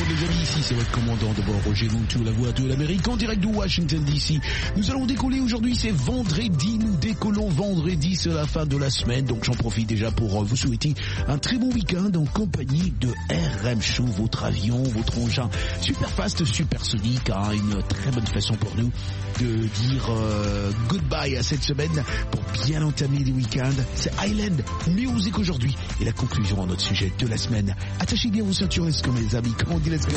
monde les amis, ici c'est votre commandant de bord Roger Montou, la voix de l'Amérique en direct de Washington DC. Nous allons décoller aujourd'hui, c'est vendredi, nous décollons vendredi, c'est la fin de la semaine, donc j'en profite déjà pour vous souhaiter un très bon week-end en compagnie de RM Show, votre avion, votre engin super fast, super sonique, hein, une très bonne façon pour nous de dire goodbye à cette semaine pour bien entamer les week-ends. C'est Island Music aujourd'hui et la conclusion à notre sujet de la semaine. Attachez bien vos ceintures, let's go mes amis, comment on dit let's go.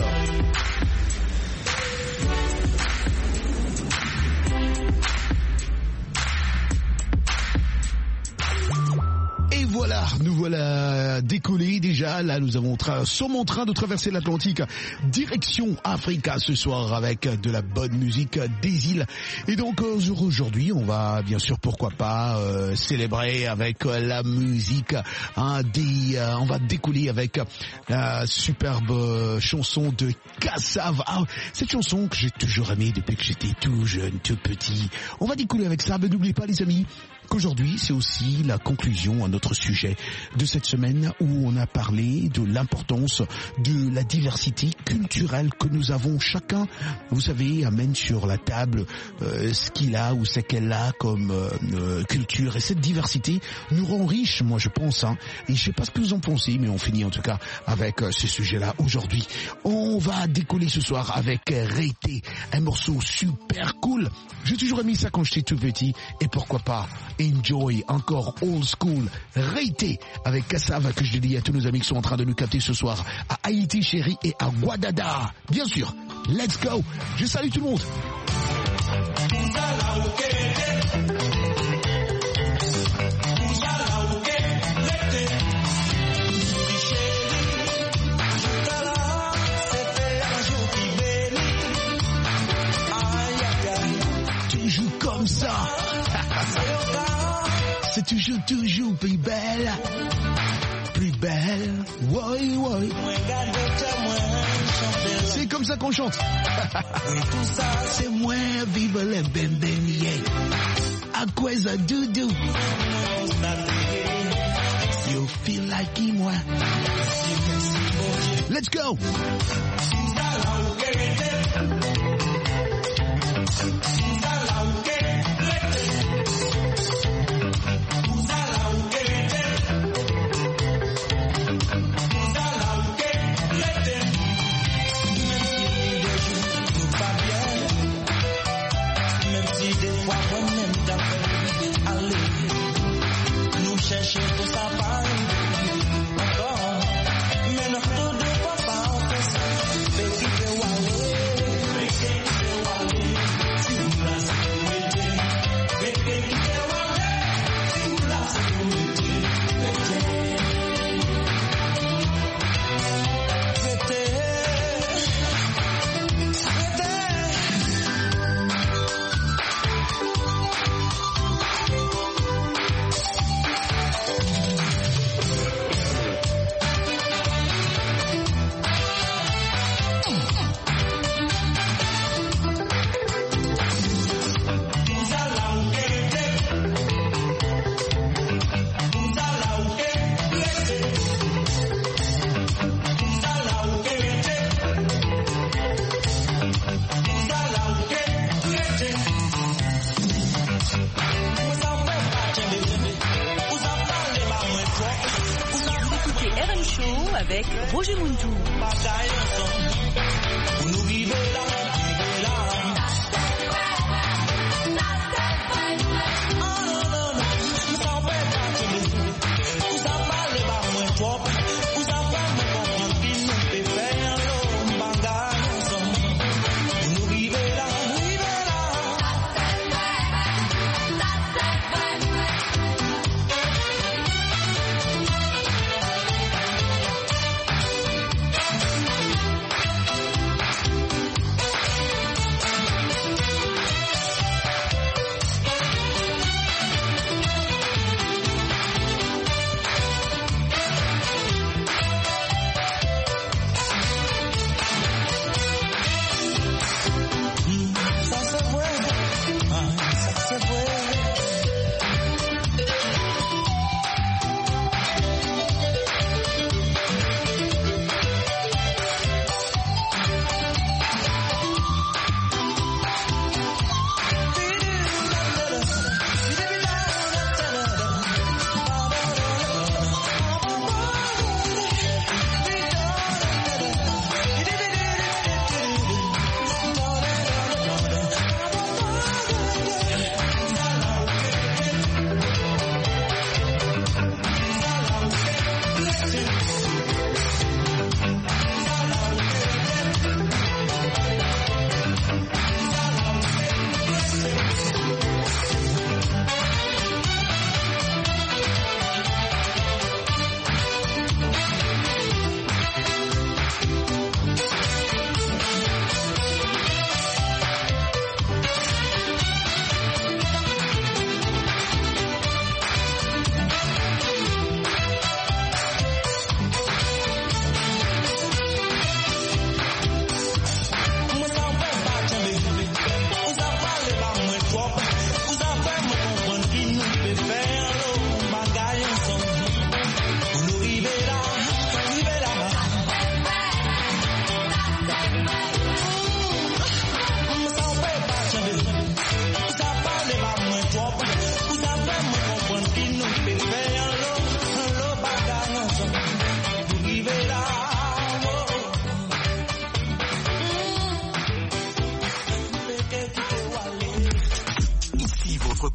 Voilà, nous voilà décollés déjà. Là, nous sommes en train de traverser l'Atlantique, direction Africa ce soir avec de la bonne musique des îles. Et donc aujourd'hui, on va bien sûr, pourquoi pas, célébrer avec la musique. On va décoller avec la superbe chanson de Kassav. Ah, cette chanson que j'ai toujours aimée depuis que j'étais tout jeune, tout petit. On va décoller avec ça, mais n'oubliez pas les amis, qu'aujourd'hui, c'est aussi la conclusion à notre sujet de cette semaine où on a parlé de l'importance de la diversité culturelle que nous avons. Chacun, vous savez, amène sur la table ce qu'il a ou ce qu'elle a comme culture. Et cette diversité nous rend riches, moi je pense. Hein. Et je sais pas ce que vous en pensez, mais on finit en tout cas avec ce sujet-là aujourd'hui. On va décoller ce soir avec Réité, un morceau super cool. J'ai toujours aimé ça quand j'étais tout petit. Et pourquoi pas enjoy encore old school Réité avec Kassav, que je dédie à tous nos amis qui sont en train de nous capter ce soir à Haïti chérie et à Guadada. Bien sûr, let's go. Je salue tout le monde. Toujours comme ça. C'est toujours plus belle, ouais. C'est comme ça qu'on chante. Tout ça, c'est moi, vive le bembenier. À quoi ça doudou? You feel like moi. Let's go. Chercher tout ça par encore, mais non tout de papa on fait ça, fait qui fait walé, si vous la sécurité, fait qui fait walé, si vous la sécurité, avec Roger Montou.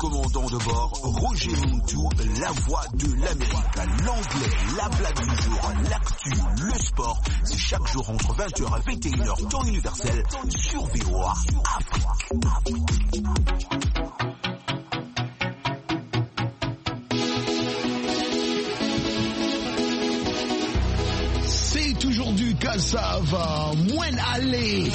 commandant de bord, Roger Montou, la voix de l'Amérique. L'anglais, la blague du jour, l'actu, le sport, c'est chaque jour entre 20h et 21h, temps universel, sur VOA Afrique. C'est toujours du cassava, moins aller.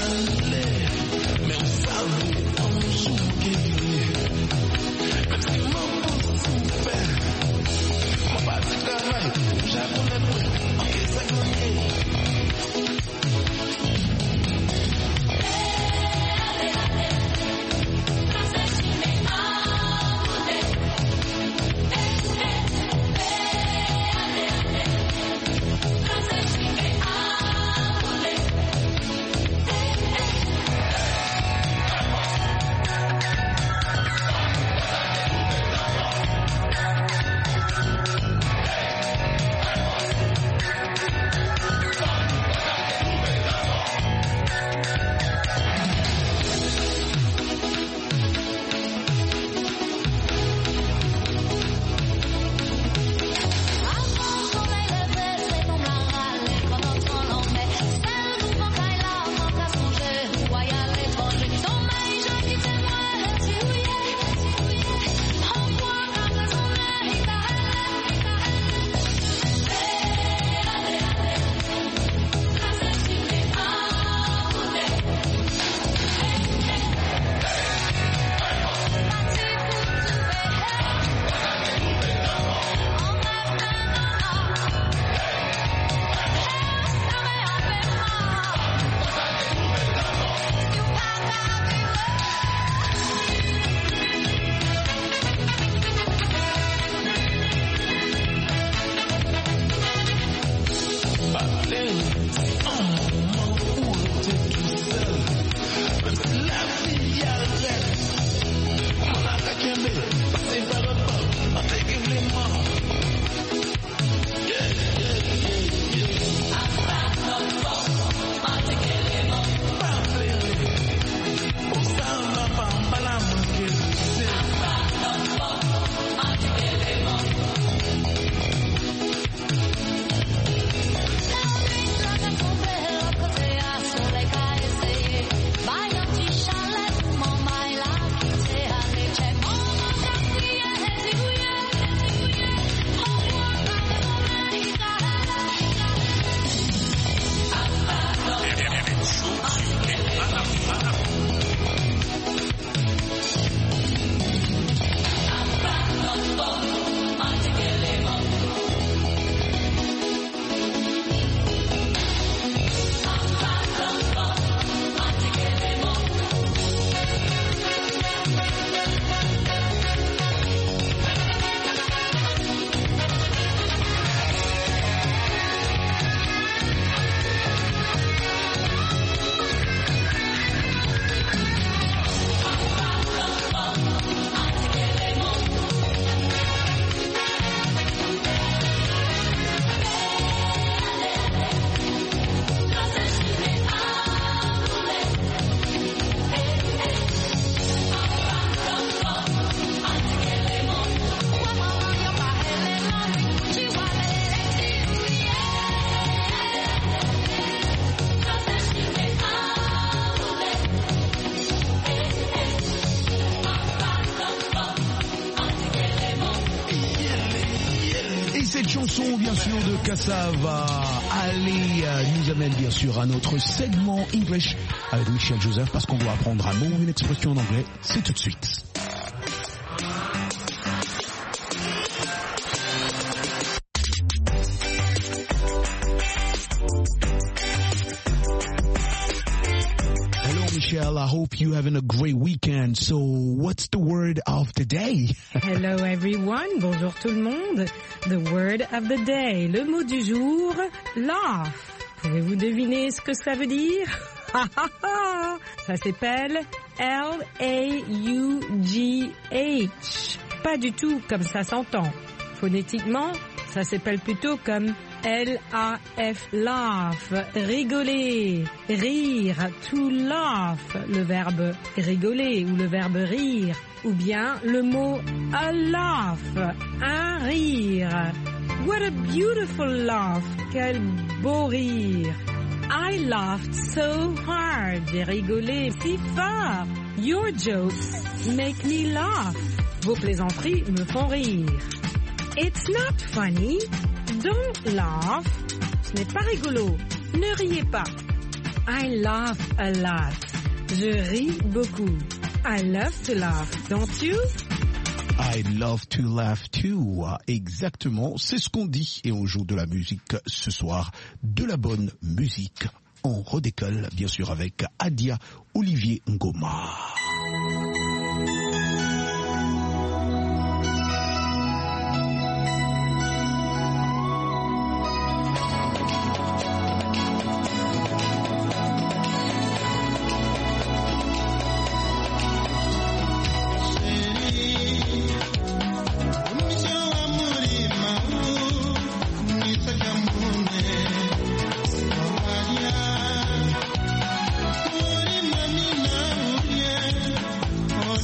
Cette chanson, bien sûr, de Cassava, allez, nous amène bien sûr à notre segment English avec Michel Joseph, parce qu'on doit apprendre un mot, une expression en anglais. C'est tout de suite. Michelle, I hope you're having a great weekend. So, what's the word of the day? Hello everyone, bonjour tout le monde. The word of the day, le mot du jour, laugh. Pouvez-vous deviner ce que ça veut dire? Ça s'appelle L-A-U-G-H. Pas du tout comme ça s'entend. Phonétiquement, ça s'appelle plutôt comme L-A-F, laugh, rigoler, rire, to laugh, le verbe rigoler ou le verbe rire, ou bien le mot a laugh, un rire. What a beautiful laugh, quel beau rire. I laughed so hard, j'ai rigolé si fort. Your jokes make me laugh. Vos plaisanteries me font rire. It's not funny. Don't laugh. Ce n'est pas rigolo. Ne riez pas. I laugh a lot. Je ris beaucoup. I love to laugh, don't you? I love to laugh too. Exactement, c'est ce qu'on dit. Et on joue de la musique ce soir, de la bonne musique. On redécolle, bien sûr, avec Adia Olivier Ngoma. Oh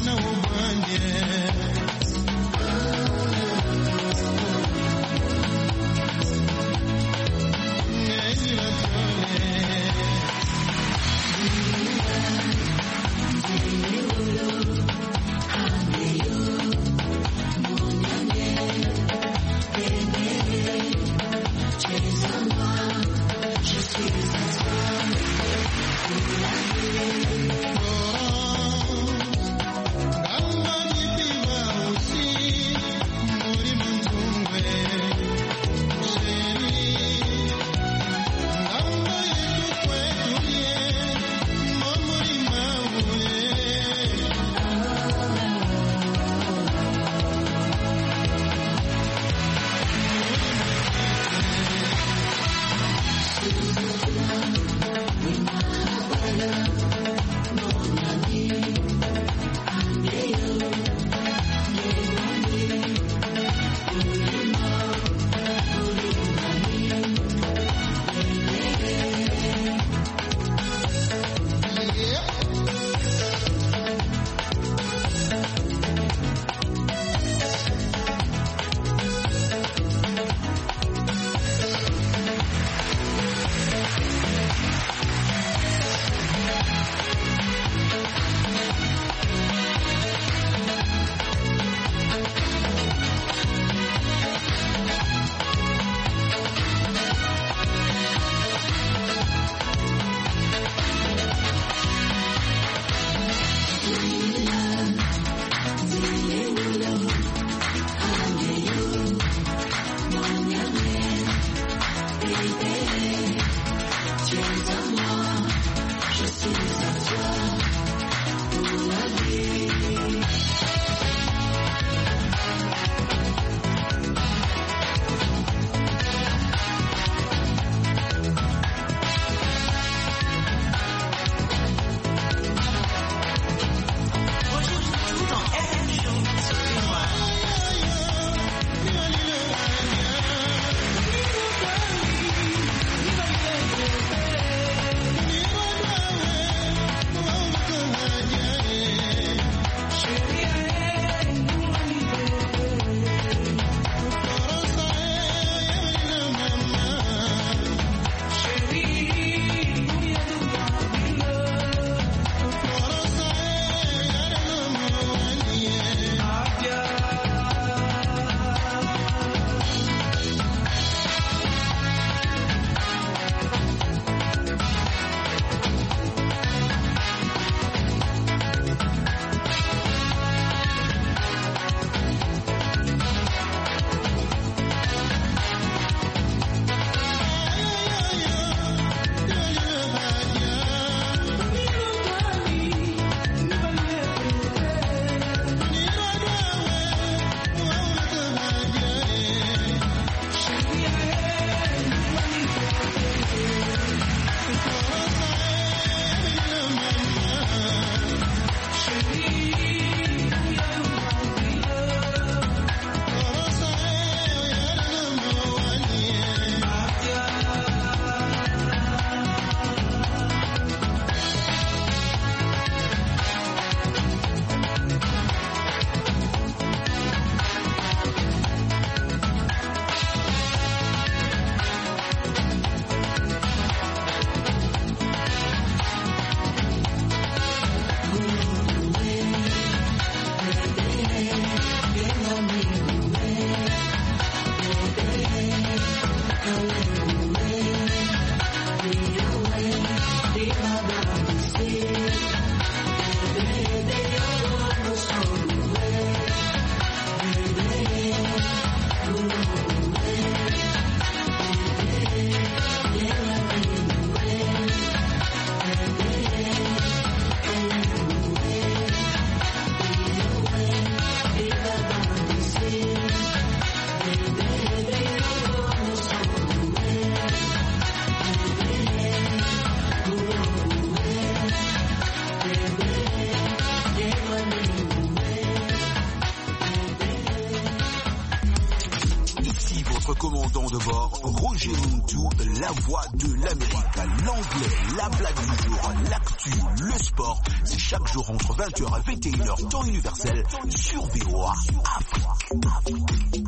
commandant de bord, Roger Montou, la voix de l'Amérique. L'anglais, la blague du jour, l'actu, le sport, c'est chaque jour entre 20h et 21h, temps universel, sur VOA Afrique.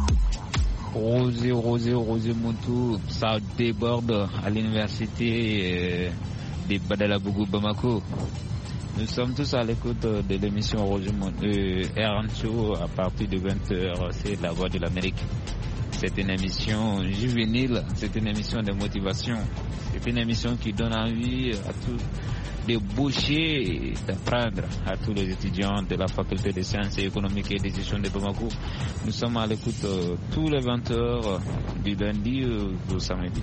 Roger Montou, ça déborde à l'université de Badalabougou Bamako. Nous sommes tous à l'écoute de l'émission Roger Montou, RM Show à partir de 20h, c'est la voix de l'Amérique. C'est une émission juvénile, c'est une émission de motivation, c'est une émission qui donne envie à tous de boucher et d'apprendre à tous les étudiants de la faculté de sciences économiques et de gestion de Bamako. Nous sommes à l'écoute tous les 20h du lundi au samedi.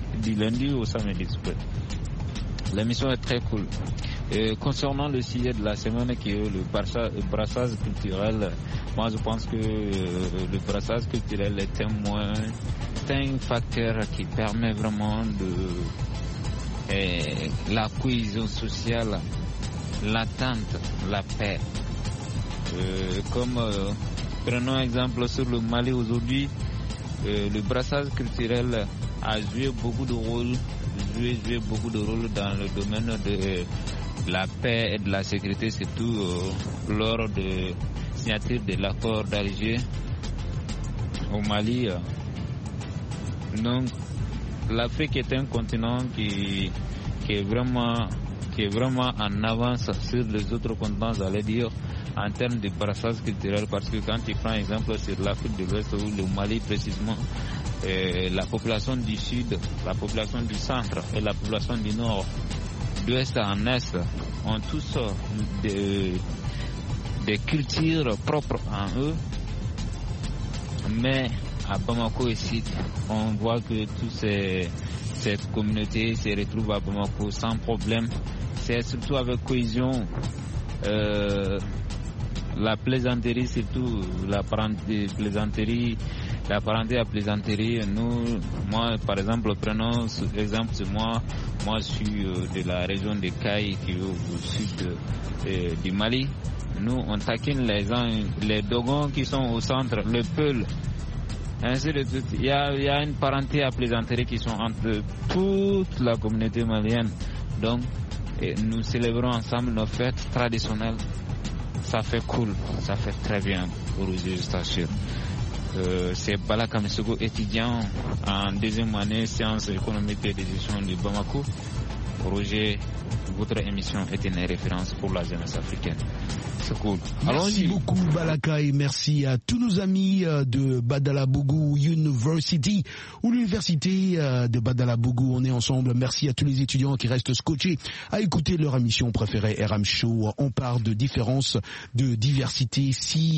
L'émission est très cool. Concernant le sujet de la semaine qui est le brassage culturel, moi je pense que le brassage culturel est un facteur qui permet vraiment la cohésion sociale, l'attente, la paix. Prenons exemple sur le Mali aujourd'hui, le brassage culturel a joué beaucoup de rôle dans le domaine de la paix et de la sécurité, surtout lors de signature de l'accord d'Alger au Mali. Donc l'Afrique est un continent qui est vraiment en avance sur les autres continents, j'allais dire, en termes de brassage culturel, parce que quand tu prends exemple sur l'Afrique de l'Ouest ou le Mali précisément, la population du Sud, la population du Centre et la population du Nord, d'Ouest en Est, ont tous des cultures propres en eux, mais à Bamako ici, on voit que toute cette communauté se retrouve à Bamako sans problème. C'est surtout avec cohésion, la plaisanterie, surtout la parenté à plaisanterie. Moi, par exemple, prenons exemple sur moi je suis de la région de Kaï qui est au sud du Mali. Nous, on taquine les Dogons qui sont au centre, le Peul. Ainsi de suite. Il y a une parenté à plaisanterie qui sont entre toute la communauté malienne. Donc, nous célébrons ensemble nos fêtes traditionnelles. Ça fait cool, ça fait très bien pour vous, je t'assure. C'est Bala Kamisogo, étudiant en deuxième année sciences économiques et de gestion de Bamako. Roger, votre émission est une référence pour la jeunesse africaine. C'est cool. Merci beaucoup Balaka et merci à tous nos amis de Badalabougou University ou l'université de Badalabougou. On est ensemble. Merci à tous les étudiants qui restent scotchés à écouter leur émission préférée RM Show. On parle de différence, de diversité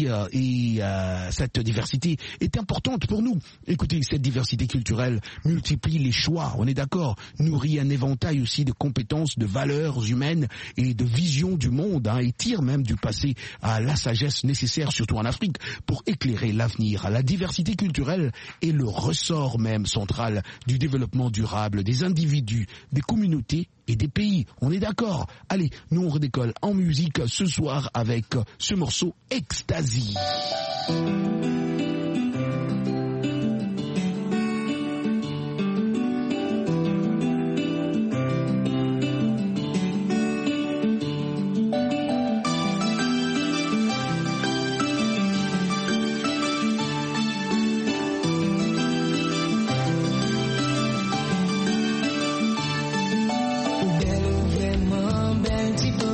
et cette diversité est importante pour nous. Écoutez, cette diversité culturelle multiplie les choix. On est d'accord. Nourrit un éventail aussi de compétences, de valeurs humaines et de vision du monde, et tire même du passé à la sagesse nécessaire, surtout en Afrique, pour éclairer l'avenir. La diversité culturelle est le ressort même central du développement durable des individus, des communautés et des pays. On est d'accord? Allez, nous on redécolle en musique ce soir avec ce morceau Ecstasy.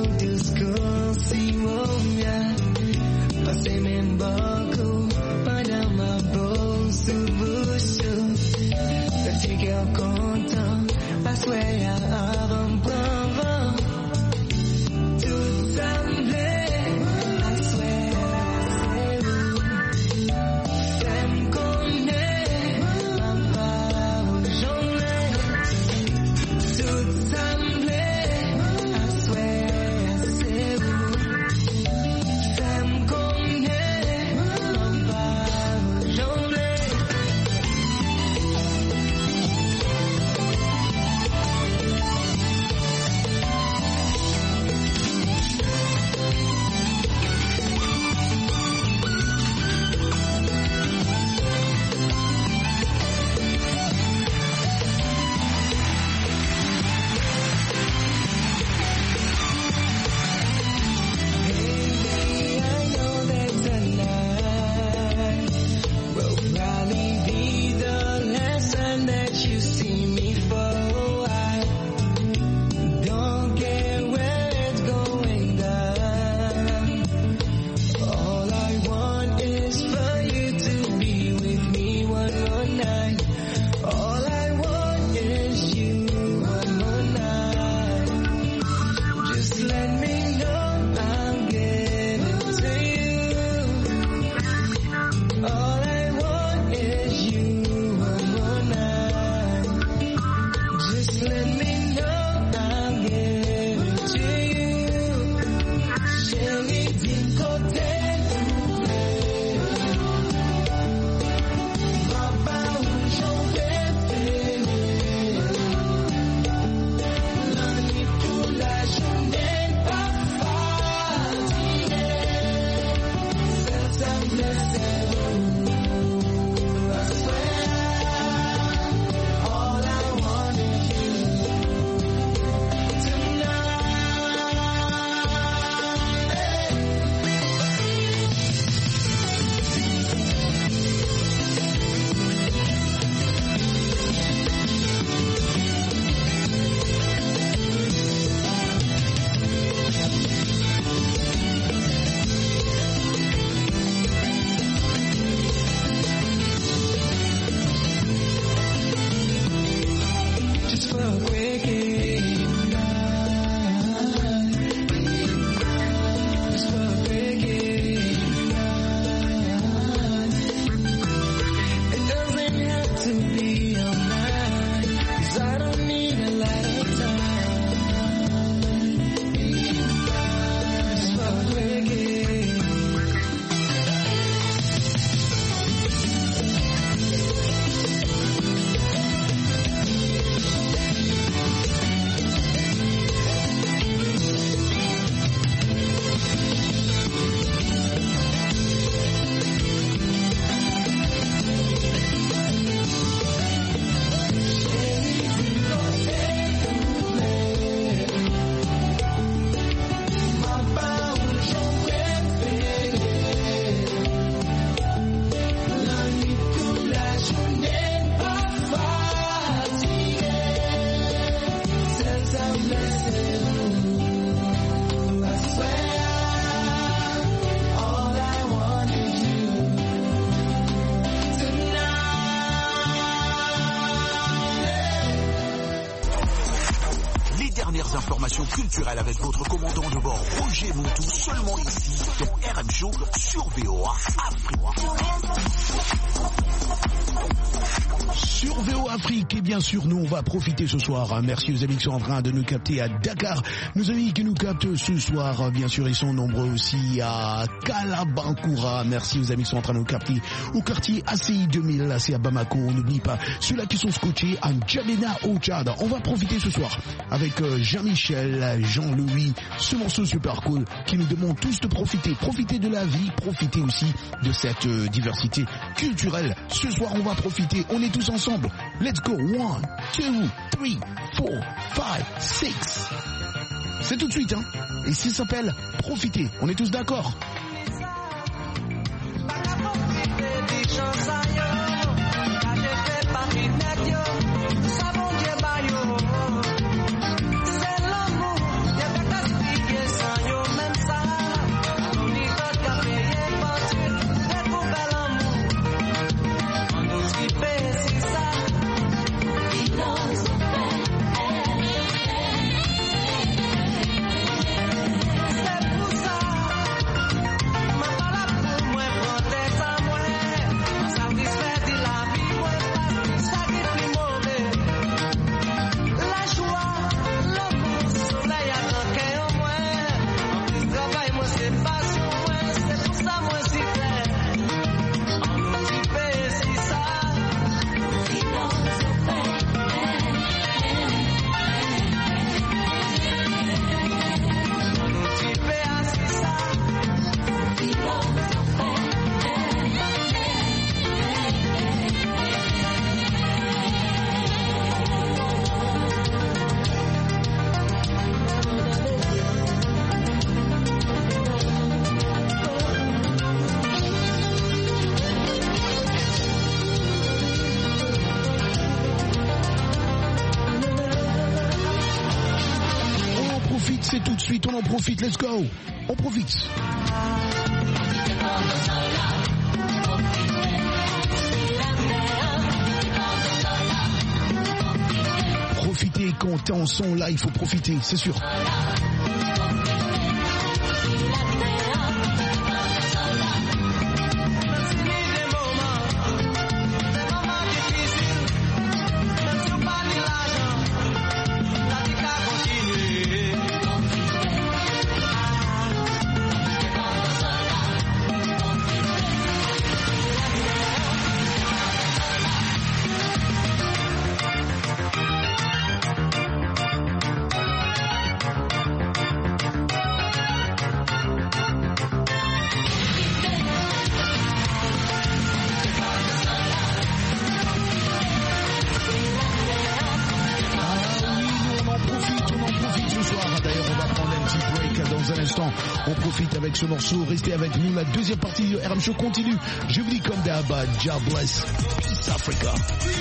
Passez même beaucoup pendant l'information culturelle avec votre commandant de bord Roger Montou, seulement ici dans RM Show sur VOA Afrique. Sur VOA Afrique, et bien sûr, nous, on va profiter ce soir. Merci aux amis qui sont en train de nous capter à Dakar. Nos amis qui nous captent ce soir, bien sûr, ils sont nombreux aussi à Kalabankoura. Merci aux amis qui sont en train de nous capter au quartier ACI 2000, c'est à Bamako. On n'oublie pas ceux-là qui sont scotchés à N'Djamena au Tchad. On va profiter ce soir avec Jean-Michel, Jean-Louis, ce morceau super cool qui nous demande tous de profiter. Profiter de la vie, profiter aussi de cette diversité culturelle. Ce soir, on va profiter. On est tous ensemble. Let's go. 1, 2, 3, 4, 5, 6. C'est tout de suite, hein. Et ça s'appelle Profiter. On est tous d'accord? C'est tout de suite, on en profite, let's go. On profite. Profiter quand t'es en son là, il faut profiter, c'est sûr. On profite avec ce morceau, restez avec nous, la deuxième partie du RM Show continue. Je vous dis comme d'hab, God bless, Peace Africa.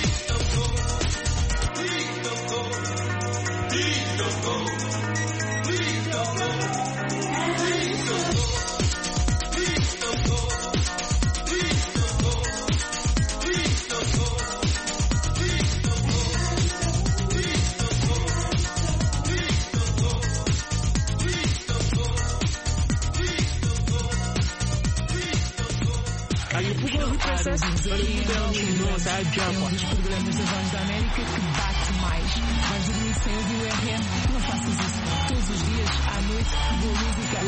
É um dos programas da Voz da América que bate mais. Vais dormir sem ouvir o RM? Não faças isso. Todos os dias, à noite, boa música.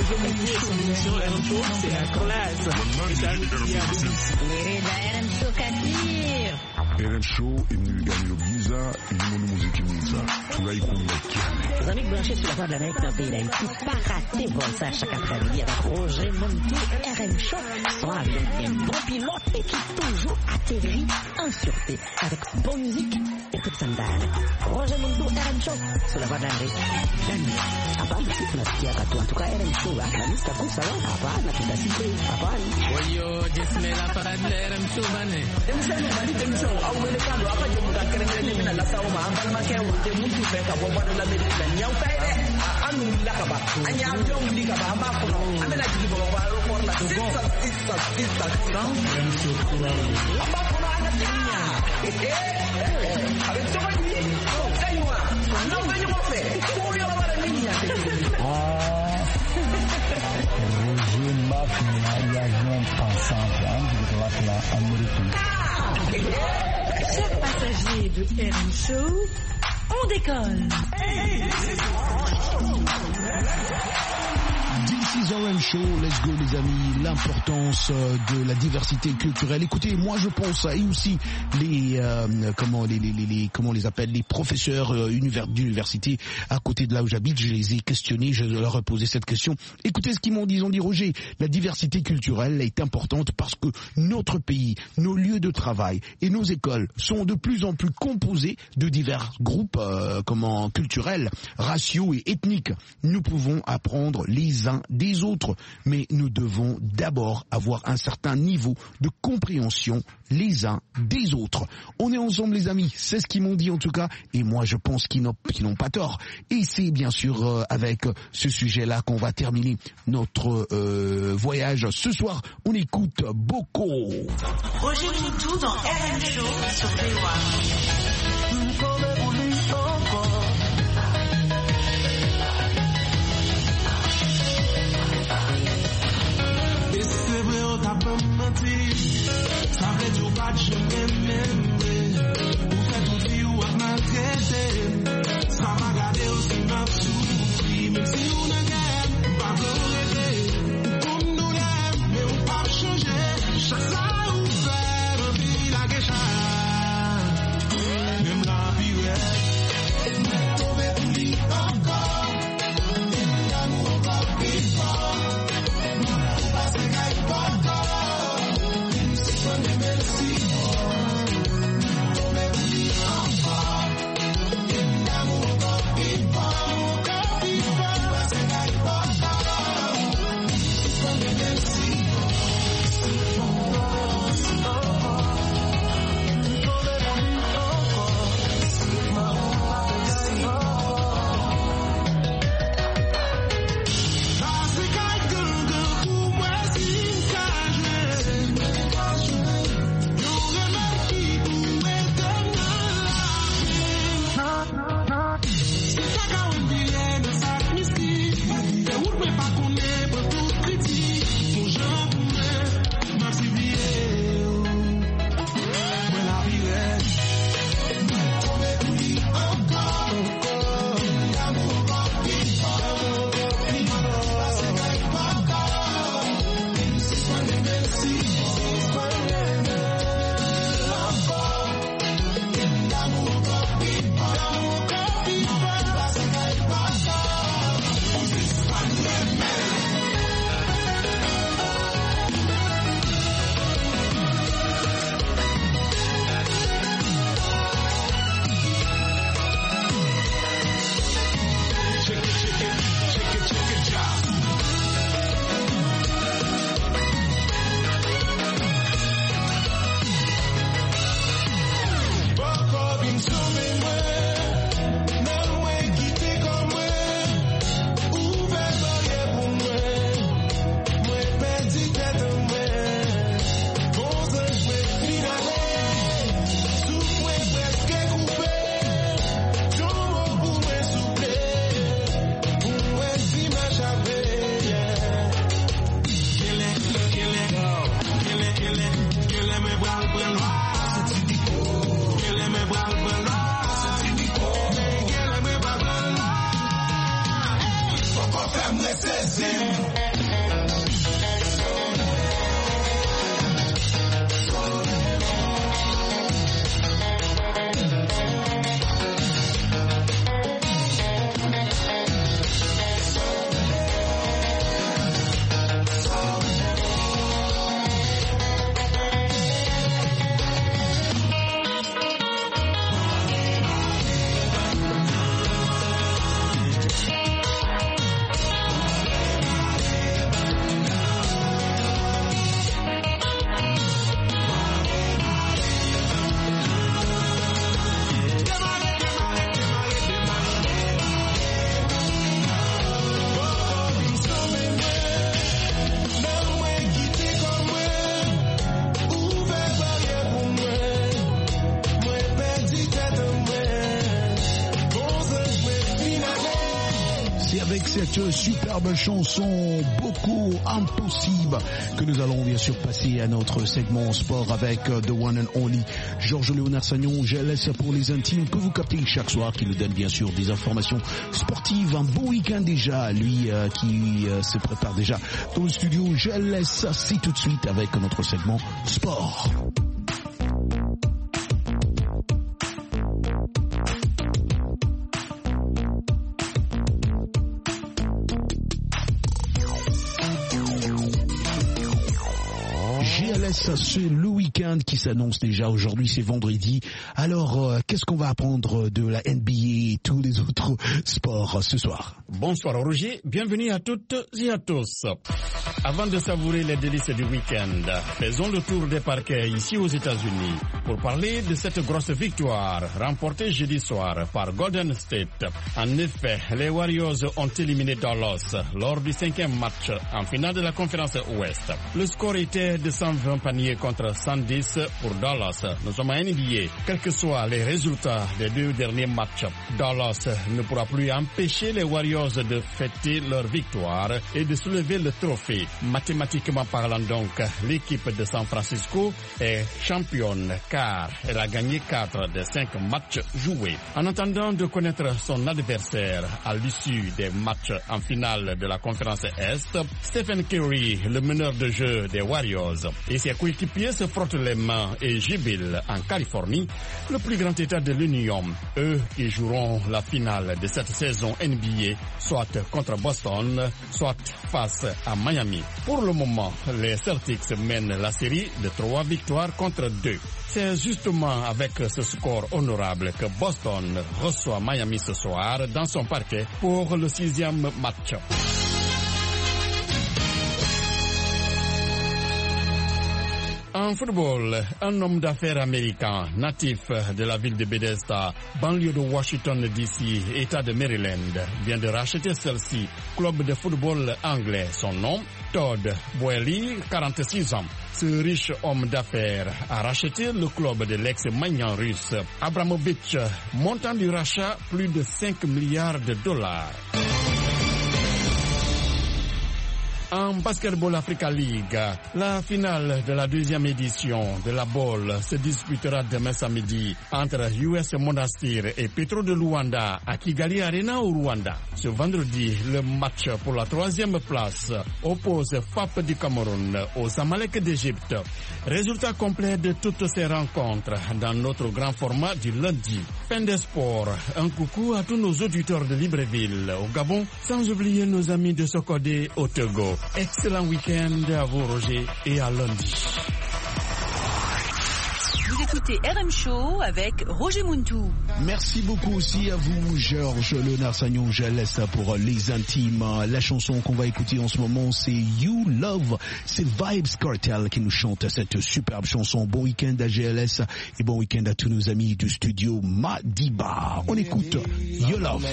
RM Show imeganyiro byiza irimo n'umuziki mwiza turayikunda cyane. Les amis branchés sur la Voix de l'Amérique d'un pays d'Haïti, pas rater Volsa chaque après-midi avec Roger Montou, RM Show, son avion un bon pilote et qui toujours atterrit en sûreté avec bonne musique et toute sandale. Roger Montou, RM Show, sur la Voix de l'Amérique. Hapana sisi tunasikia katu, en tout cas RM Show, akanista kusa wa hapana tutasike hapana. Oyo jesmela para RM Show bane. Emsema bali temso awele kando akaje mukakerengene mina la sauma ambal makewu te mutu feka bo bado la medina nyaw kayde anu lakaba anya jom likaba ma ko amela jigi bo ba ro ko la sista RM Show kura amba ko ana tinya avec toi Chers passagers de RM Show, on décolle. This is RM Show, let's go les amis, l'importance de la diversité culturelle. Écoutez, moi je pense et aussi comment les appelle, les professeurs d'université à côté de là où j'habite, je les ai questionnés, je leur ai posé cette question. Écoutez ce qu'ils m'ont dit, ils ont dit Roger, la diversité culturelle est importante parce que notre pays, nos lieux de travail et nos écoles sont de plus en plus composés de divers groupes culturels, raciaux et ethniques. Nous pouvons apprendre les uns des autres, mais nous devons d'abord avoir un certain niveau de compréhension les uns des autres. On est ensemble les amis, c'est ce qu'ils m'ont dit en tout cas, et moi je pense qu'ils n'ont pas tort. Et c'est bien sûr avec ce sujet-là qu'on va terminer notre voyage. Ce soir, on écoute Boko. Roger Moutou dans RM Show sur VOA. T'as pas menti, ça fait du pas de chemin. Ou fait tout vie ou à maltraiter. Ça m'a gardé aussi m'a souffri. Même si on a gagné, pas regretter. Comme nous l'aime, mais on pas changer. Chaque ça ou fait, un pays la guécha. Même la pirate, mais tomber pour lui encore. L'amour encore plus fort. cette superbe chanson beaucoup impossible que nous allons bien sûr passer à notre segment sport avec The One and Only Georges Léonard Sagnon, GLS pour les intimes que vous captez chaque soir, qui nous donne bien sûr des informations sportives. Un bon week-end déjà, lui qui se prépare déjà dans le studio GLS. C'est tout de suite avec notre segment sport. GLS, c'est le week-end qui s'annonce déjà. Aujourd'hui, c'est vendredi. Alors, qu'est-ce qu'on va apprendre de la NBA et tous les autres sports ce soir? Bonsoir Roger, bienvenue à toutes et à tous. Avant de savourer les délices du week-end, faisons le tour des parquets ici aux États-Unis pour parler de cette grosse victoire remportée jeudi soir par Golden State. En effet, les Warriors ont éliminé Dallas lors du 5e match en finale de la conférence Ouest. Le score était de 120 paniers contre 110 pour Dallas. Nous sommes à NBA. Quels que soient les résultats des deux derniers matchs, Dallas ne pourra plus empêcher les Warriors de fêter leur victoire et de soulever le trophée. Mathématiquement parlant donc, l'équipe de San Francisco est championne car elle a gagné 4 des 5 matchs joués. En attendant de connaître son adversaire à l'issue des matchs en finale de la conférence Est, Stephen Curry, le meneur de jeu des Warriors, et ses coéquipiers se frottent les mains et jubilent en Californie, le plus grand état de l'Union. Eux qui joueront la finale de cette saison NBA, soit contre Boston, soit face à Miami. Pour le moment, les Celtics mènent la série de 3 victoires contre 2. C'est justement avec ce score honorable que Boston reçoit Miami ce soir dans son parquet pour le 6e match. En football, un homme d'affaires américain, natif de la ville de Bethesda, banlieue de Washington DC, État de Maryland, vient de racheter celle-ci, club de football anglais. Son nom, Todd Boehly, 46 ans. Ce riche homme d'affaires a racheté le club de l'ex-magnan russe Abramovich, montant du rachat plus de 5 milliards de dollars. En Basketball Africa League, la finale de la 2e édition de la Bowl se disputera demain samedi entre US Monastir et Petro de Luanda à Kigali Arena au Rwanda. Ce vendredi, le match pour la 3e place oppose FAP du Cameroun au Zamalek d'Égypte. Résultat complet de toutes ces rencontres dans notre grand format du lundi. Fin des sports. Un coucou à tous nos auditeurs de Libreville au Gabon, sans oublier nos amis de Sokodé au Togo. Excellent week-end à vous Roger et à lundi. Vous écoutez RM Show avec Roger Muntou. Merci beaucoup aussi à vous Georges Léonard Sagnon, GLS pour les intimes. La chanson qu'on va écouter en ce moment c'est You Love, c'est Vibes Cartel qui nous chante cette superbe chanson. Bon week-end à GLS et bon week-end à tous nos amis du studio Madiba. On écoute You Love.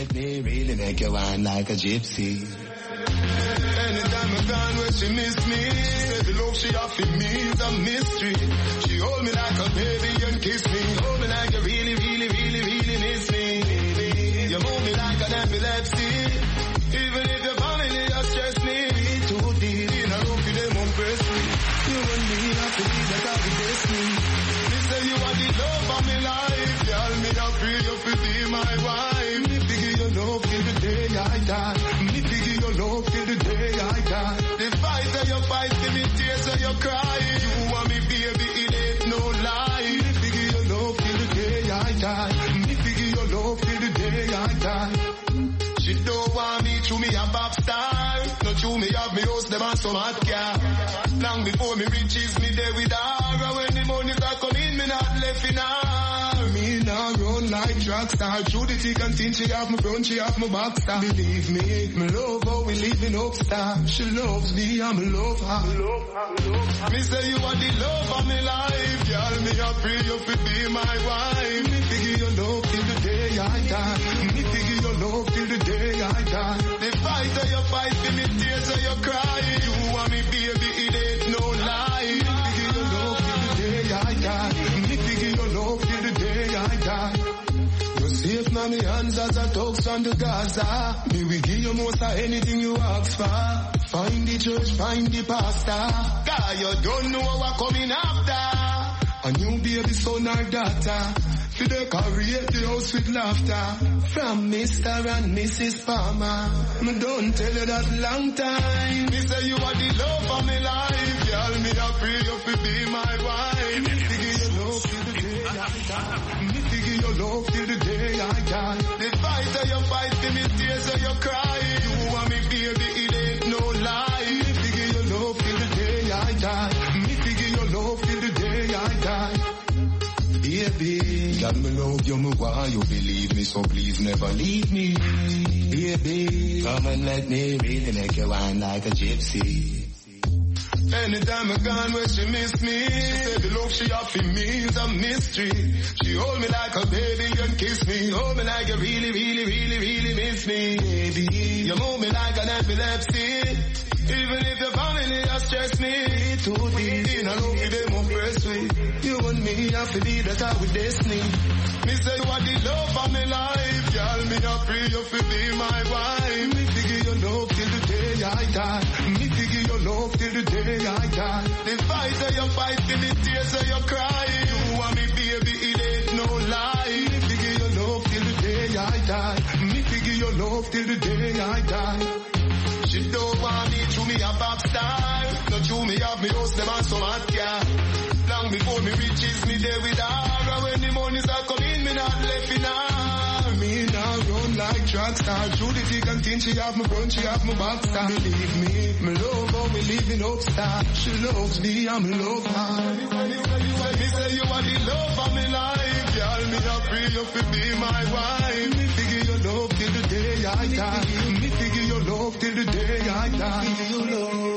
Anytime I gone where she miss me, said the love she offered me is a mystery. She hold me like a baby and kiss me, hold me like you really, really, really, really miss me. You move me like an epilepsy, even if your family just stress me. Too deep in a room for them impress me. You and me have to be that I'll be destiny. Me say you are the love of my life, girl. Me I pray you to be my wife. Me figure your love till the day I die. Me figure your love till the day I die. The fight that you fight, the tears that you cry. You want me baby, it ain't no lie. Me figure your love till the day I die. Me figure your love till the day I die. She don't want me to me a pop star. No to me have me house, them and some hot car. Long before me riches, me there with her. And when the money start come in, me not left in her. Me now run like track star. Through the thick and thin, she have my front, she have my back star. Believe me, me love how we living up star. She loves me, I'm love her. Me say you are the love of my life, girl. Me a pray you to be my wife. Me figure your love till the day I die. Me figure your love till the day I die. The fight that you fight, the tears that you cry. You want me baby, it ain't no lie. Me figure your love till the day I die. Me figure your love till the day I die. You're safe now, me hands as a talks from the Gaza. Me will give you most of anything you ask for. Find the church, find the pastor. God, you don't know what coming after. A new baby son or daughter. To decorate the house with laughter. From Mr. and Mrs. Palmer. Me don't tell you that long time. Me say you are the love of my life. Girl, me a pray you fi be my wife. Me figure your love till the day I die. Me figure your love till the day I die. The fight that you fight, for me tears that you cry. You want me baby, it ain't no lie. Me figure your love till the day I die. Me figure your love till the day I die. Baby, God, me love you, me why you believe me, so please never leave me. Baby, come and let me really make you wine like a gypsy. Anytime I gone where she miss me, she said the love she have for me is a mystery. She hold me like a baby and kiss me, hold me like you really, really, really, really miss me. Baby, you move me like an epilepsy. Even if your family has stressed me too deep, in a love with them oppressed way. You and me have to be that I with destiny. Me say you are the love of my life, girl. Me a pray you fi be my wife. Me figure your love till the day I die. Me figure your love till the day I die. The fight that you fight, the tears that you cry. You want me baby, it ain't no lie. Me figure your love till the day I die. Me figure your love till the day I die. She don't want me to me a pop star. Not to me have me host them and some hot car. Long before me reaches me there with her. And when the monies are coming, me not left in her. Me now run like track star. Through the thick and thin, she have me front, she have me back star. Believe me love how me living up star. She loves me and me love her. Me say you are the love of me life. Girl, me a pray you fi be my wife. Me figure your love till the day I die. Me figure your love till the day I die.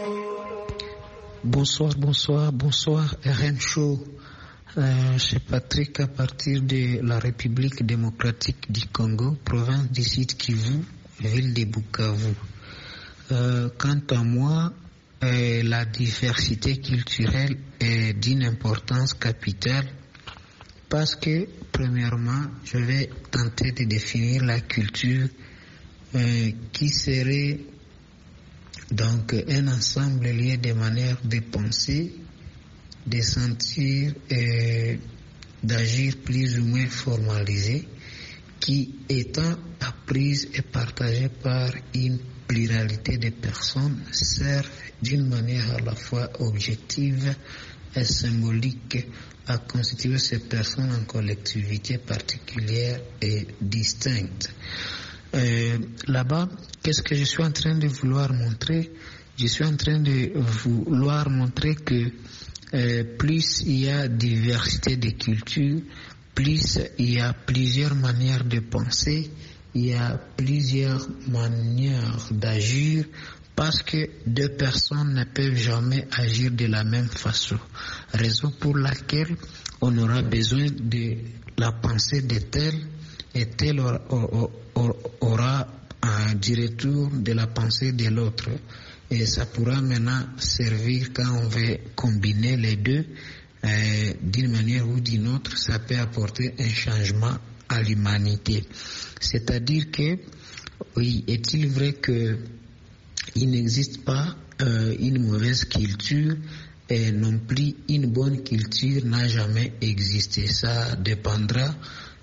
Bonsoir, RM Show. C'est Patrick à partir de la République démocratique du Congo, province du Sud Kivu, ville de Bukavu. Quant à moi, la diversité culturelle est d'une importance capitale parce que, premièrement, je vais tenter de définir la culture qui serait donc un ensemble lié de manières de penser, de sentir et d'agir plus ou moins formalisées, qui étant apprises et partagées par une pluralité de personnes, servent d'une manière à la fois objective et symbolique à constituer ces personnes en collectivité particulière et distincte. Là-bas, qu'est-ce que je suis en train de vouloir montrer? Je suis en train de vouloir montrer que plus il y a diversité de cultures, plus il y a plusieurs manières de penser, il y a plusieurs manières d'agir, parce que deux personnes ne peuvent jamais agir de la même façon. Raison pour laquelle on aura besoin de la pensée de tel et tel aura du retour de la pensée de l'autre. Et ça pourra maintenant servir quand on veut combiner les deux d'une manière ou d'une autre, ça peut apporter un changement à l'humanité. C'est-à-dire que, oui, est-il vrai que il n'existe pas une mauvaise culture et non plus une bonne culture n'a jamais existé. Ça dépendra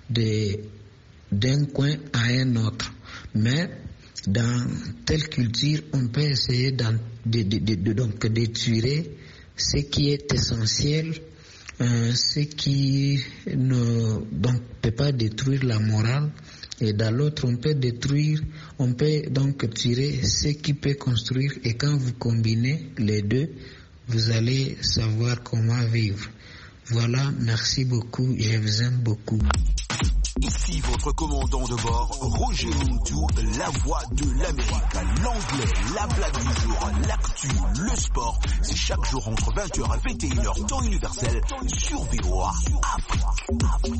d'un coin à un autre. Mais dans telle culture, on peut essayer de tirer ce qui est essentiel, ce qui ne peut pas détruire la morale, et dans l'autre on peut donc tirer ce qui peut construire, et quand vous combinez les deux, vous allez savoir comment vivre. Voilà, merci beaucoup, je vous aime beaucoup. Ici votre commandant de bord, Roger Muntu, la voix de l'Amérique, l'anglais, la blague du jour, l'actu, le sport. C'est chaque jour entre 20h et 21h, temps universel, sur VOA Afrique.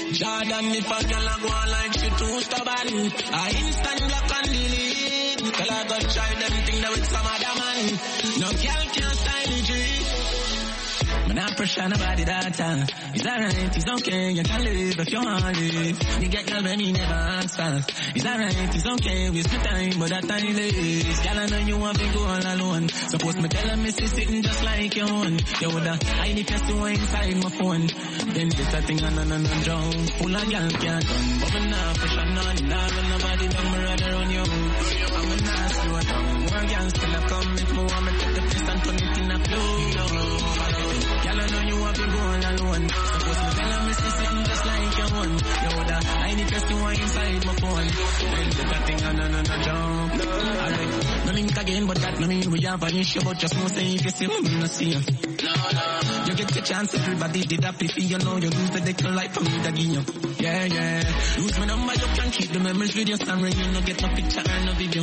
Jordan, if a girl a go on like she too stubborn, I instant block and delete. Girl I go try them thing that with some other man. No girl can style the tree. Man, I pressure nobody that time. It's alright, it's okay, you can live if you want to live. You get girl when me never ask for. It's alright, it's okay, waste my time, but that time is. Girl, I know you want to go all alone. Suppose me tell her me see sitting just like your own. You woulda hide it just to inside my phone. Then get a thing and jump. Full of girl can't done. But me nah pressure none, nah run nobody down, me rather run you. I'm a nah slow down. More girls still a come if me want me take the place and turn it in a flow. Girl, I know you want to go all alone. Suppose me tell her me see sitting just like your own. You woulda hide it just to inside my phone. Then get a thing and jump. Alright, no link again, but that no mean we have an issue. But just know say if you see me, no see you. No. You get the chance, everybody did happy for you know. You lose the deck light for me, that you. Yeah. Lose my number, you can keep the memories with your camera. You no get no picture or no video.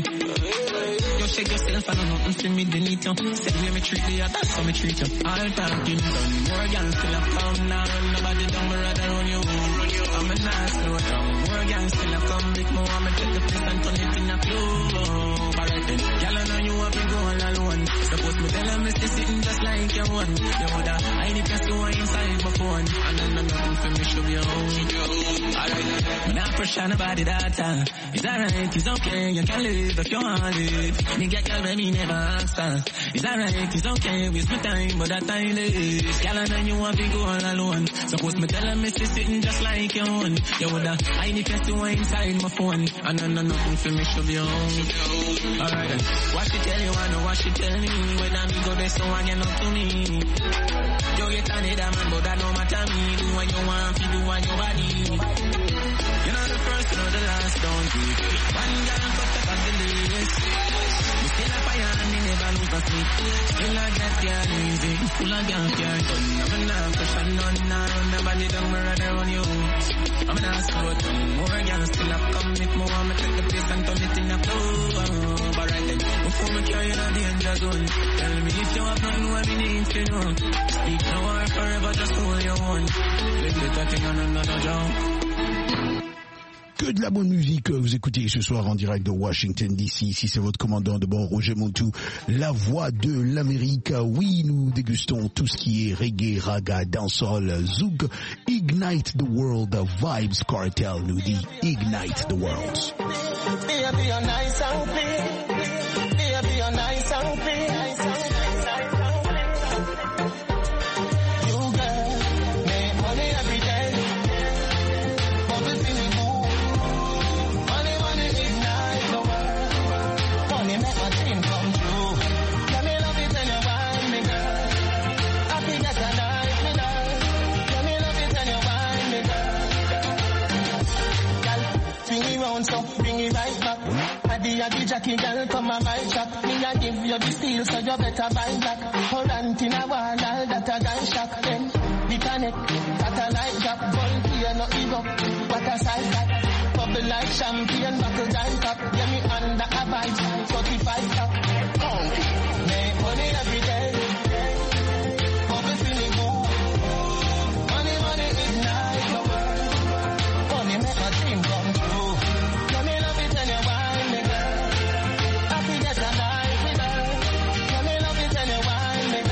You shake yourself and nothing to me beneath you. Say me treat you, that's how me treat you. All talking done, more girls still a come now. Run nobody down, me rather run you. I'm a nice slow down. More girls still a come, big more. I'ma take the place and turn it in a flow. Alright then, girl I know you want to go all alone. Suppose me tell her me stay sitting just like your one. You woulda hide it just to inside my phone. And then nothing for me should be home. Alright, me not pressure nobody that time. It's alright, it's okay, you can live if you want to live. Me get girl when me never ask her. It's alright, it's okay, waste my time, but that time is. Girl I know you want to go all alone. Suppose me tell her me stay sitting just like your own. You woulda hide it just to inside my phone. And then nothing for me should be home. Alright then, what she tell you, I know what she tell me. When I go there, so I get up to me. You get another man, but that don't matter me. Do what you want, you do what your body. You're not the first, you're not the last, don't you? One girl fucked up at the list. You still a fire and me never lose a sleep. Still a get girl easy, full of girl can't done. I'm not pressure none, nah run nobody down, me rather run you. I'm not slow down, more girls still a come. If more want me take the place and turn it in a flow. Alright then, before me carry you on the danger zone. Tell me if you have nothing what me need to know. Speak no war forever, just hold your own. Let's get that thing on another jump. Que de la bonne musique, vous écoutez ce soir en direct de Washington DC. Ici c'est votre commandant de bord Roger Montou, la voix de l'Amérique. Oui, nous dégustons tout ce qui est reggae, raga, dancehall, zouk. Ignite the world, Vibes Cartel nous dit Ignite the world. Baby, you're nice and clean. Baby, you're nice and clean. You girl, make money every day. Bubble feeling good. Money ignite the world. Money make my dream come true. Let me love it when you want me, girl. Happiness and life, me love. Let me love it when you want me, girl. Girl, swing it round so bring it right back. Adi Jackie girl come a my shop. Me a give you the steel so you better buy black. Hold on in a wall all that a gun shock. Then the connect satellite drop. Gold here no ego. What a size that. Bubble like champagne buckle down top. Get me under a vibe 45 top. Make money every day. Bubble feeling good. Money ignite the world. Money make my dream come true. Let me love it when you want me, girl. Happiness and life, me girl. Let me love it when you want me,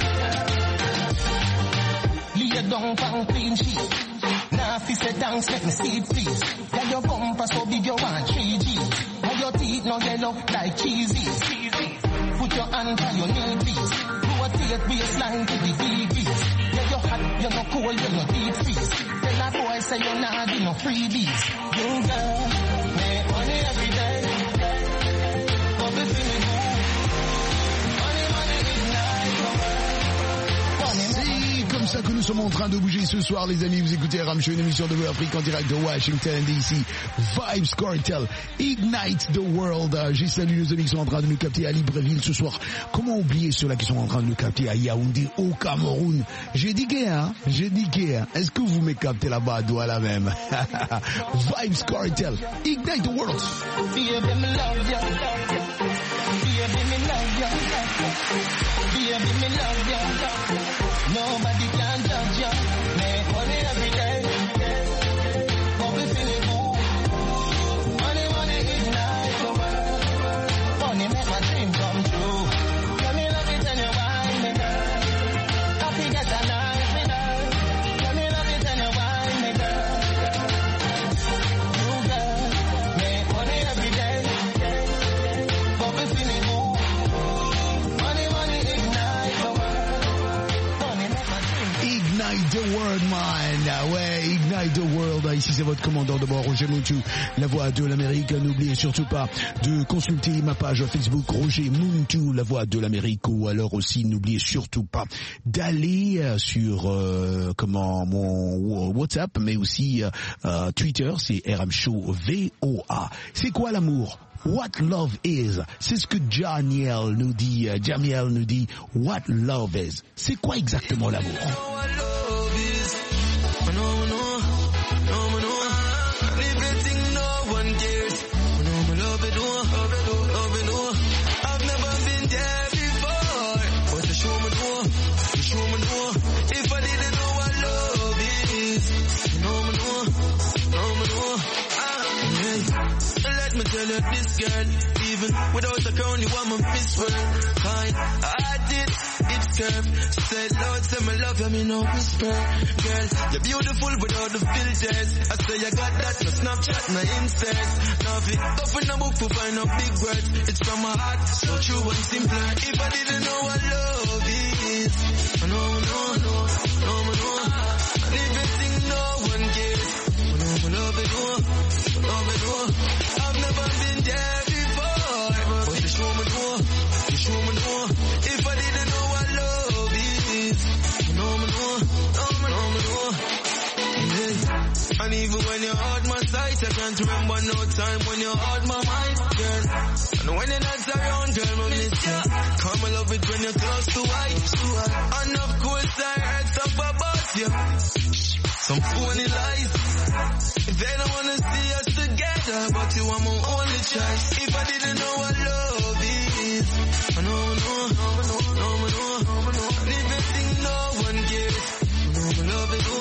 girl. Lay down from clean sheet. Now if you say dance, let me see it, please. Yeah, your bumper so big you want 3G. Now your teeth no yellow like cheesies. Put your hand on your knee, please. Rotate waistline to the degrees. Yeah, you're hot, you're not cold, you're not deep freeze. Tell a boy say you're not do no freebies. You girl, make money every day. Bubble feeling good. Money ignite the world. C'est comme ça que nous sommes en train de bouger ce soir, les amis. Vous écoutez Ram Show, une émission de Afrique en direct de Washington DC. Vibes Cartel, Ignite the World. J'ai salué nos amis qui sont en train de nous capter à Libreville ce soir. Comment oublier ceux-là qui sont en train de nous capter à Yaoundé, au Cameroun? J'ai dit hein. Est-ce que vous me captez là-bas à Douala même? Vibes Cartel, Ignite the World. Baby, me love you. Baby, me love you. Baby, me love you. Nobody can judge you. Make money every day. One, ouais, Ignite the World. Ici c'est votre commandant de bord, Roger Muntu, la voix de l'Amérique. N'oubliez surtout pas de consulter ma page Facebook Roger Muntu, la voix de l'Amérique, ou alors aussi n'oubliez surtout pas d'aller sur mon WhatsApp, mais aussi Twitter, c'est RM Show VOA. C'est quoi l'amour? What love is? C'est ce que Jamiel nous dit. What love is. C'est quoi exactement l'amour? This girl, even without a crown, you want my Miss World. Kind, I did, it's curved. She said, Lord, say my love, you me no whisper. Girl, you're beautiful without the filters. I say you got that, no Snapchat, no Instagram. Now if it open a book to find out big words, it's from my heart, so true and simpler. If I didn't know what love is, no. And everything no one gets, love it, I've never been there before, but you show me more. If I didn't know what love is, yeah. And even when you hold my sight, I can't remember no time when you hold my mind, girl. And when you're not around, girl, I miss you. Come, I love it when you're close to white. And of course I heard stuff about you, some phony lies. If they don't wanna see us together, but you are my only choice. If I didn't know what love is, no. And everything no one gives, love it.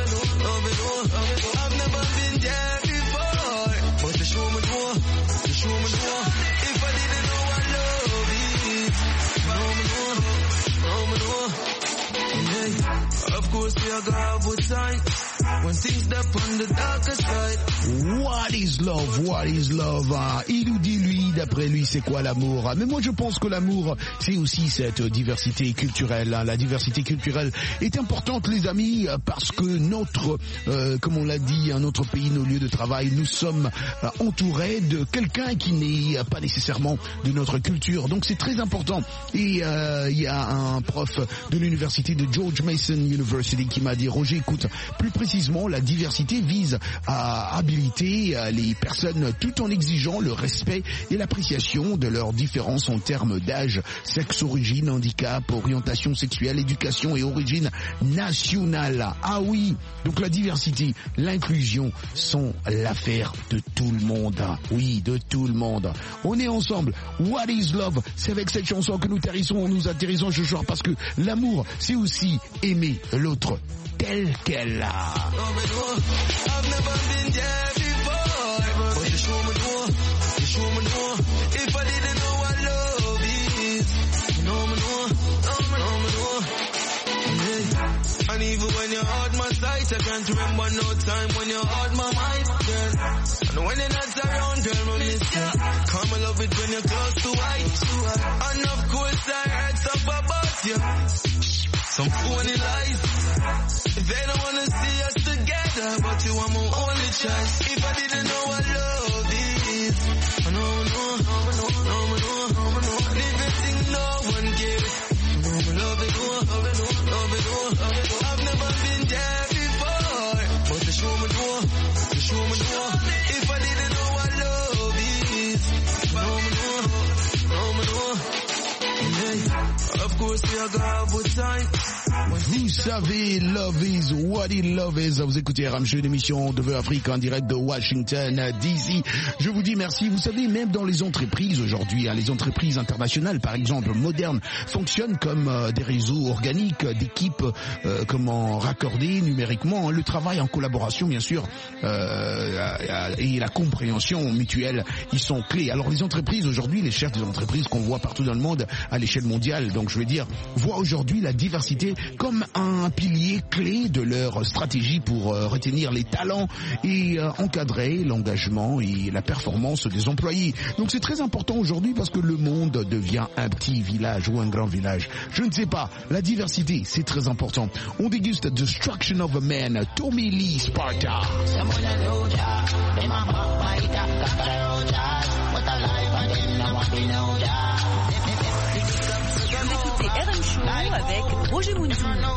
I've never been there before, but you show me more. If I didn't know what love is, no. Of course we are gonna have good time. When things step on the darker side. What is love? Il nous dit, lui, d'après lui, c'est quoi l'amour? Mais moi, je pense que l'amour, c'est aussi cette diversité culturelle. La diversité culturelle est importante, les amis, parce que notre, comme on l'a dit, notre pays, nos lieux de travail, nous sommes entourés de quelqu'un qui n'est pas nécessairement de notre culture. Donc, c'est très important. Et il y a un prof de l'université de George Mason University qui m'a dit, Roger, écoute, plus précisément, la diversité vise à habiliter les personnes tout en exigeant le respect et l'appréciation de leurs différences en termes d'âge, sexe, origine, handicap, orientation sexuelle, éducation et origine nationale. Ah oui, donc la diversité, l'inclusion sont l'affaire de tout le monde. Oui, de tout le monde. On est ensemble. What is love? C'est avec cette chanson que nous atterrissons ce soir, parce que l'amour, c'est aussi aimer l'autre tel qu'elle a. I've never been there before, but you show me more. If I didn't know what love is, no. And even when you hold my sight, I can't remember no time when you hold my mind, girl. And when you're not around, girl, I miss you. Come, I love it when you're close to white. And of course I heard stuff about you, some phony lies. If they don't wanna see us together, but you are my only choice. If I didn't know what love is, no. And everything no one gives, love it. I've never been there before, but you show me more. If I didn't know what love is, no. Of course we are gonna have good time. Vous savez, love is what it love is. Vous écoutez RM Show, une émission de Vœux Afrique en direct de Washington DC. Je vous dis merci. Vous savez, même dans les entreprises aujourd'hui, les entreprises internationales, par exemple, modernes, fonctionnent comme des réseaux organiques, d'équipes, raccordées numériquement. Le travail en collaboration, bien sûr, et la compréhension mutuelle, ils sont clés. Alors les entreprises aujourd'hui, les chefs des entreprises qu'on voit partout dans le monde à l'échelle mondiale, donc je veux dire, voient aujourd'hui la diversité comme un pilier clé de leur stratégie pour retenir les talents et encadrer l'engagement et la performance des employés. Donc c'est très important aujourd'hui parce que le monde devient un petit village ou un grand village. Je ne sais pas, la diversité c'est très important. On déguste Destruction of a Man, Tommy Lee Sparta. Écoutez RM Show avec Roger Mountou.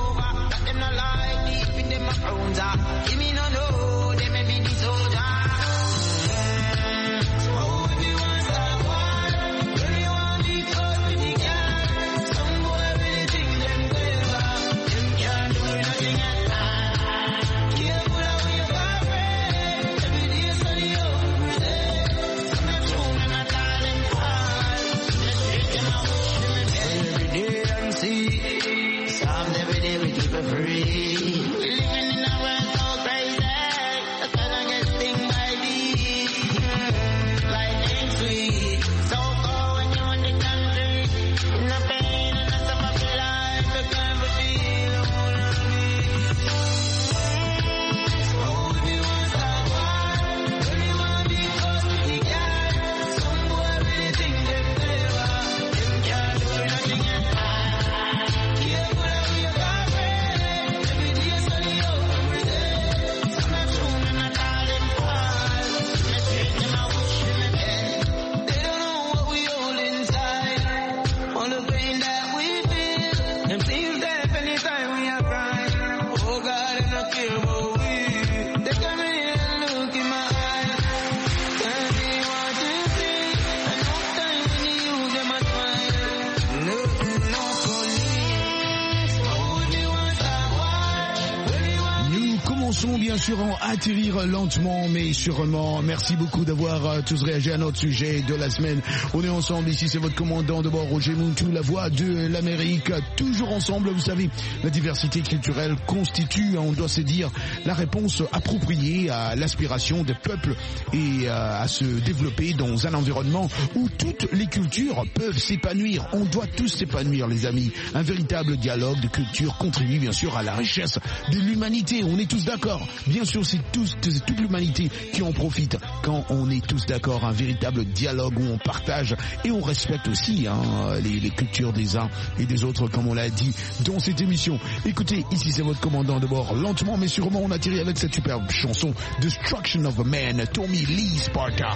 Bien sûr, atterrir lentement mais sûrement. Merci beaucoup d'avoir tous réagi à notre sujet de la semaine. On est ensemble ici, c'est votre commandant de bord Roger Mountou, la voix de l'Amérique. Toujours ensemble, vous savez, la diversité culturelle constitue, on doit se dire, la réponse appropriée à l'aspiration des peuples et à se développer dans un environnement où toutes les cultures peuvent s'épanouir. On doit tous s'épanouir, les amis. Un véritable dialogue de culture contribue bien sûr à la richesse de l'humanité. On est tous d'accord. Bien sûr, c'est toute l'humanité qui en profite quand on est tous d'accord. Un véritable dialogue où on partage et on respecte aussi les cultures des uns et des autres, comme on l'a dit dans cette émission. Écoutez, ici c'est votre commandant de bord. Lentement mais sûrement, on atterrit avec cette superbe chanson Destruction of a Man, Tommy Lee Sparta.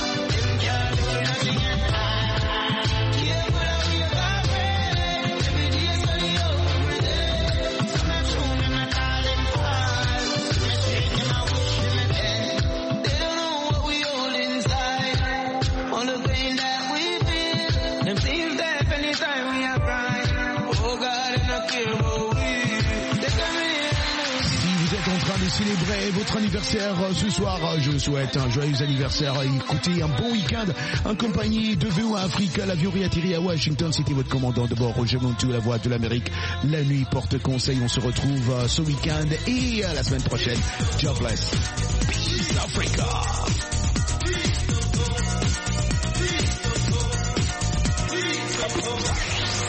Célébrer votre anniversaire ce soir, je vous souhaite un joyeux anniversaire. Écoutez, un bon week-end en compagnie de VOA Africa. L'avion réatterri à Washington. C'était votre commandant de bord Roger Mountou, la voix de l'Amérique. La nuit porte conseil. On se retrouve ce week-end et la semaine prochaine. God bless. Peace Africa.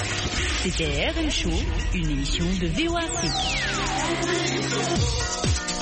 C'était RM Show, une émission de VOA Afrique.